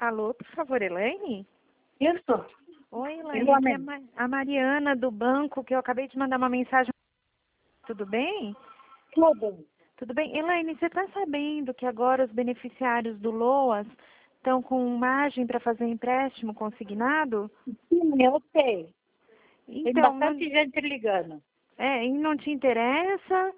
Alô, por favor, Elaine? Isso. Oi, Elaine, aqui é a Mariana do banco, que eu acabei de mandar uma mensagem. Tudo bem? Tudo. Tudo bem. Elaine, você está sabendo que agora os beneficiários do LOAS estão com margem para fazer empréstimo consignado? Sim, eu sei. Tem Então, bastante gente ligando. e não te interessa?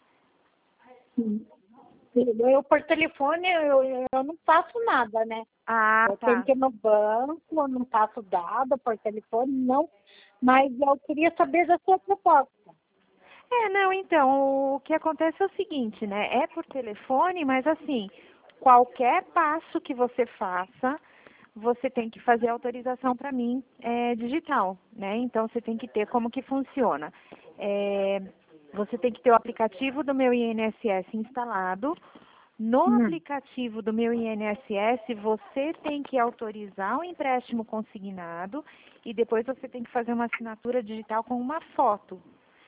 Eu, por telefone, eu não faço nada, né? Ah, Eu tenho tá. que ir no banco, eu não faço dado por telefone, não. Mas eu queria saber da sua proposta. Não, então, o que acontece é o seguinte, né? É por telefone, mas assim, qualquer passo que você faça, você tem que fazer autorização para mim digital, né? Então, você tem que ter como que funciona. Você tem que ter o aplicativo do meu INSS instalado. No aplicativo do meu INSS, você tem que autorizar o empréstimo consignado e depois você tem que fazer uma assinatura digital com uma foto.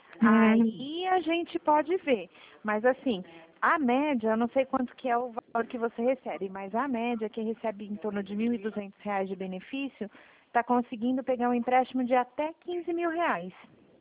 Aí a gente pode ver. Mas assim, a média, eu não sei quanto que é o valor que você recebe, mas a média, quem recebe em torno de R$ 1.200 de benefício, está conseguindo pegar um empréstimo de até R$ 15.000.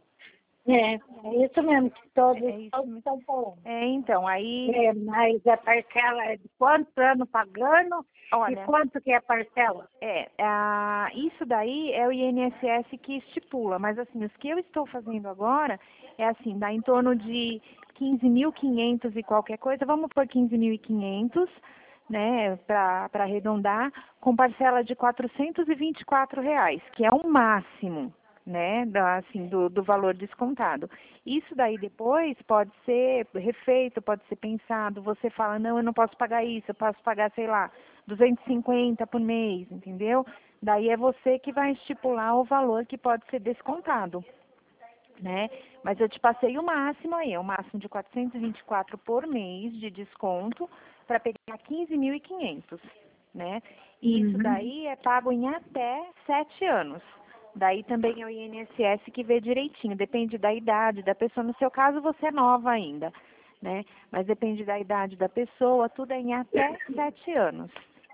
É isso mesmo que todos Isso. estão falando. Então, aí, Mas a parcela é de quantos anos pagando e olha, quanto que é a parcela? isso daí é o INSS que estipula, mas assim, os que eu estou fazendo agora é assim, dá em torno de 15.500 e qualquer coisa, vamos por 15.500, né, para arredondar, com parcela de R$ 424, que é o máximo, né, do valor descontado. Isso daí depois pode ser refeito, pode ser pensado, você fala, não, eu não posso pagar isso, eu posso pagar, sei lá, 250 por mês, entendeu? Daí é você que vai estipular o valor que pode ser descontado, né? Mas eu te passei o máximo aí, é o máximo de 424 por mês de desconto para pegar 15.500, né? E isso daí é pago em até 7 anos. Daí também é o INSS que vê direitinho, depende da idade da pessoa. No seu caso, você é nova ainda, né? Mas depende da idade da pessoa, tudo é em até 7 anos.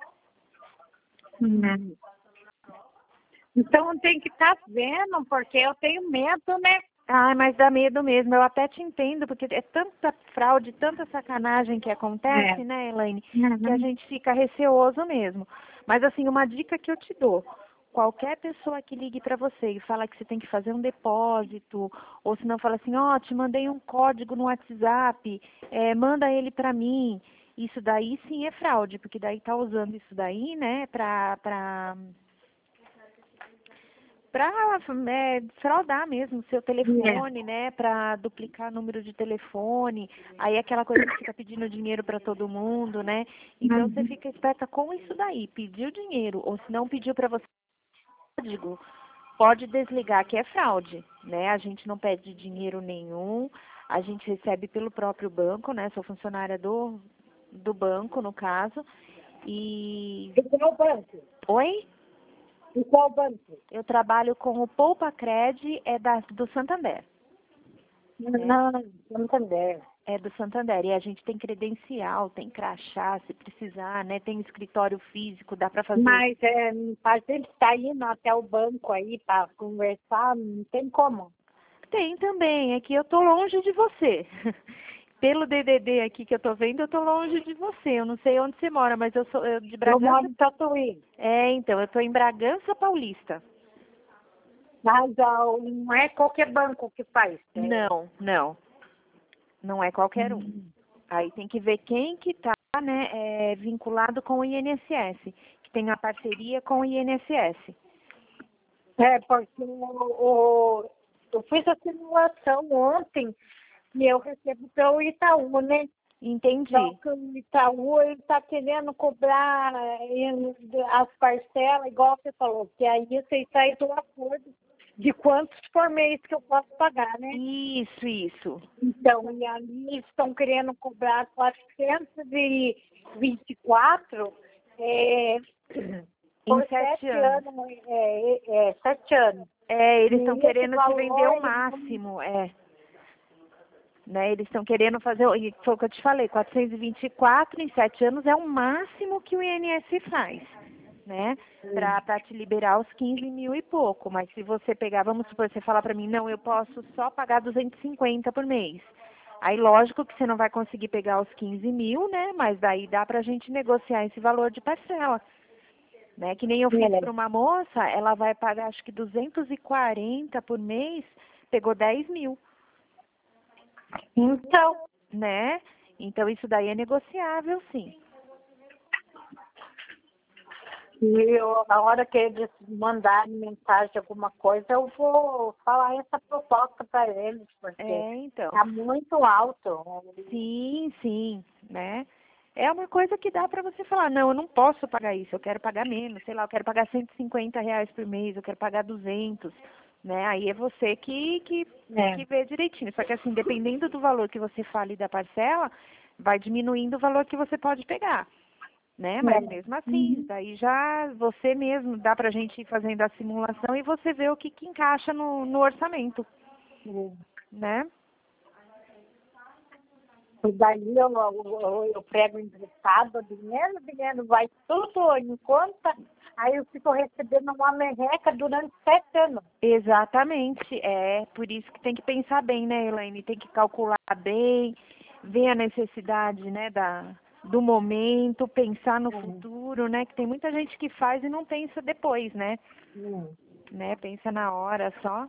Então tem que estar vendo, porque eu tenho medo, né? Ah, mas dá medo mesmo. Eu até te entendo, porque é tanta fraude, tanta sacanagem que acontece, né, Elaine, que a gente fica receoso mesmo. Mas assim, uma dica que eu te dou. Qualquer pessoa que ligue para você e fala que você tem que fazer um depósito, ou se não fala assim, ó, te mandei um código no WhatsApp, manda ele para mim. Isso daí sim é fraude, porque daí tá usando isso daí, né, para fraudar mesmo o seu telefone, né, para duplicar número de telefone, aí aquela coisa que fica pedindo dinheiro para todo mundo, né? Então você fica esperta com isso daí, pediu dinheiro, ou se não pediu para você código, pode desligar que é fraude, né? A gente não pede dinheiro nenhum, a gente recebe pelo próprio banco, né? Sou funcionária do banco, no caso, e... E qual banco? Oi? E qual banco? Eu trabalho com o Poupa Cred, do Santander. Não, Santander. É do Santander. E a gente tem credencial, tem crachá, se precisar, né? Tem escritório físico, dá para fazer. Mas a gente está indo até o banco aí para conversar, não tem como. Tem também, é que eu tô longe de você. Pelo DDD aqui que eu tô vendo, eu tô longe de você. Eu não sei onde você mora, mas eu sou de Eu Bragança. moro em Tatuí. Então, eu tô em Bragança Paulista. Mas não é qualquer banco que faz. Não, não. Não é qualquer um. Aí tem que ver quem que tá, né, vinculado com o INSS, que tem a parceria com o INSS. Porque eu fiz a simulação ontem e eu recebo pelo Itaú, né? Entendi. Só que o Itaú está querendo cobrar as parcelas, igual você falou, que aí você sai do acordo de quantos por mês que eu posso pagar, né? Isso. Então, e ali eles estão querendo cobrar 424 por Em 7 7 anos. anos. 7 anos. Eles estão E esse querendo te vender o valor, máximo, Né, eles estão querendo fazer, e foi o que eu te falei, 424 em 7 anos é o máximo que o INSS faz. né? Para te liberar os 15 mil e pouco. Mas se você pegar, vamos supor, você falar para mim, não, eu posso só pagar 250 por mês. Aí, lógico que você não vai conseguir pegar os 15 mil, né? Mas daí dá pra gente negociar esse valor de parcela. Né? Que nem eu fiz para uma moça, ela vai pagar acho que 240 por mês, pegou 10 mil. Então, Né? Então isso daí é negociável, sim. e a hora que eles mandarem mensagem, alguma coisa, eu vou falar essa proposta para eles, porque Então. tá muito alto. Sim, sim, né? É uma coisa que dá para você falar, não, eu não posso pagar isso, eu quero pagar menos, sei lá, eu quero pagar R$ 150 por mês, eu quero pagar 200, né? Aí é você que vê direitinho. Só que assim, dependendo do valor que você fale da parcela, vai diminuindo o valor que você pode pegar, né? Mas mesmo assim, daí já você mesmo, dá pra gente ir fazendo a simulação e você vê o que encaixa no orçamento, né? E daí eu pego emprestado o dinheiro vai tudo em conta, aí eu fico recebendo uma merreca durante 7 anos. Exatamente, é por isso que tem que pensar bem, né, Elaine? Tem que calcular bem, ver a necessidade, né, do momento, pensar no futuro, né? Que tem muita gente que faz e não pensa depois, né? Né? Pensa na hora só,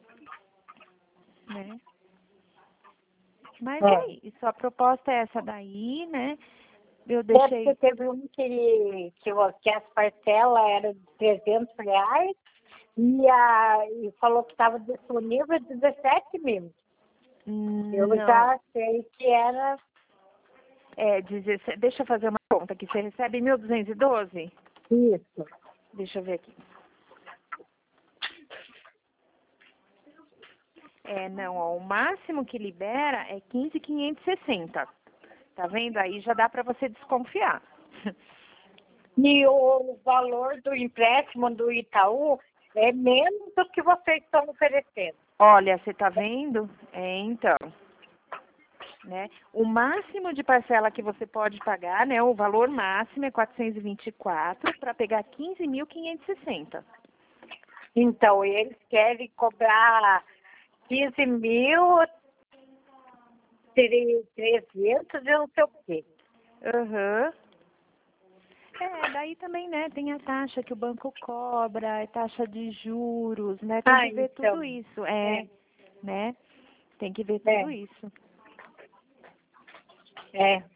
né? Mas é isso, a proposta é essa daí, né? Eu deixei... Porque teve um que as parcelas eram de R$ 300 e falou que estava disponível 17 mil. Eu Não. já sei que era... 17, deixa eu fazer uma conta aqui. Você recebe 1.212? Isso. Deixa eu ver aqui. Não, ó, o máximo que libera é 15.560. Tá vendo? Aí já dá para você desconfiar. E o valor do empréstimo do Itaú é menos do que vocês estão oferecendo. Olha, você tá vendo? Então, né? O máximo de parcela que você pode pagar, né? O valor máximo é 424 para pegar 15.560. Então, eles querem cobrar 15.300 e não sei o quê. Daí também, né, tem a taxa que o banco cobra, a taxa de juros, né? Tem que ver então. tudo isso, né? Tem que ver tudo isso. Né?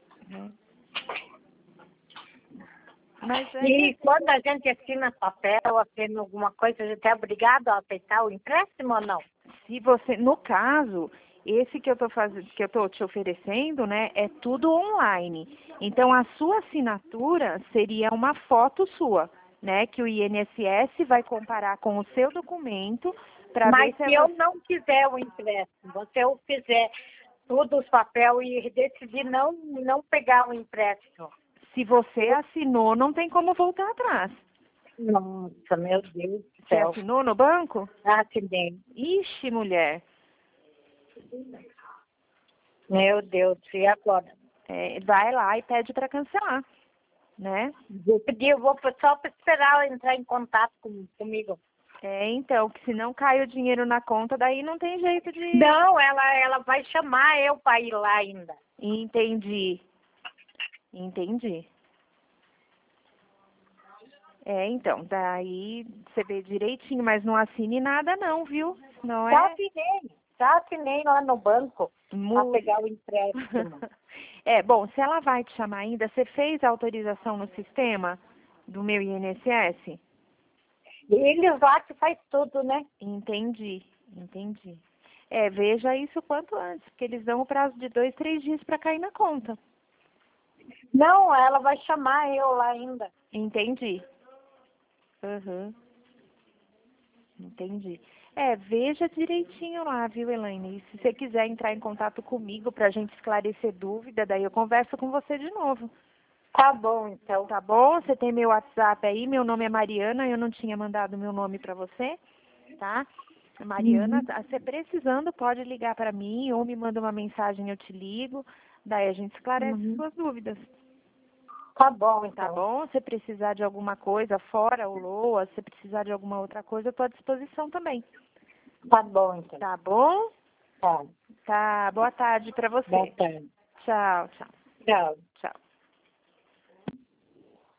Mas E quando a gente assina papel, assina alguma coisa, a gente é obrigado a aceitar o empréstimo ou não? Se você, no caso, esse que eu tô fazendo, que eu tô te oferecendo, né, é tudo online. Então a sua assinatura seria uma foto sua, né, que o INSS vai comparar com o seu documento para ver se Mas se eu não quiser o empréstimo, se eu fizer tudo os papéis e decidir não pegar o empréstimo. Se você assinou, não tem como voltar atrás. Nossa, meu Deus do Você céu. assinou no banco? Assinei. Ixi, mulher. Meu Deus, e agora? Vai lá e pede para cancelar, né? Eu vou só para esperar ela entrar em contato comigo. Então, que se não cai o dinheiro na conta, daí não tem jeito de... Não, ela vai chamar eu para ir lá ainda. Entendi. Então, daí você vê direitinho, mas não assine nada não, viu? Não Já assinei lá no banco para pegar o empréstimo. Bom, se ela vai te chamar ainda, você fez a autorização no sistema do meu INSS? Eles lá que faz tudo, né? Entendi. Veja isso quanto antes, porque eles dão o prazo de 2, 3 dias para cair na conta. Não, ela vai chamar eu lá ainda. Entendi. Entendi. Veja direitinho lá, viu, Elaine? E se você quiser entrar em contato comigo para a gente esclarecer dúvida, daí eu converso com você de novo. Tá bom, então. Tá bom? Você tem meu WhatsApp aí, meu nome é Mariana, eu não tinha mandado meu nome para você, tá? Mariana, você precisando pode ligar para mim ou me manda uma mensagem, eu te ligo, daí a gente esclarece suas dúvidas. Tá bom, então. Tá bom? Se precisar de alguma coisa fora o LOA, se precisar de alguma outra coisa, eu estou à disposição também. Tá bom, então. Tá bom? Tá. Tá. Boa tarde para você. Boa tarde. Tchau, tchau. Tchau. Tchau.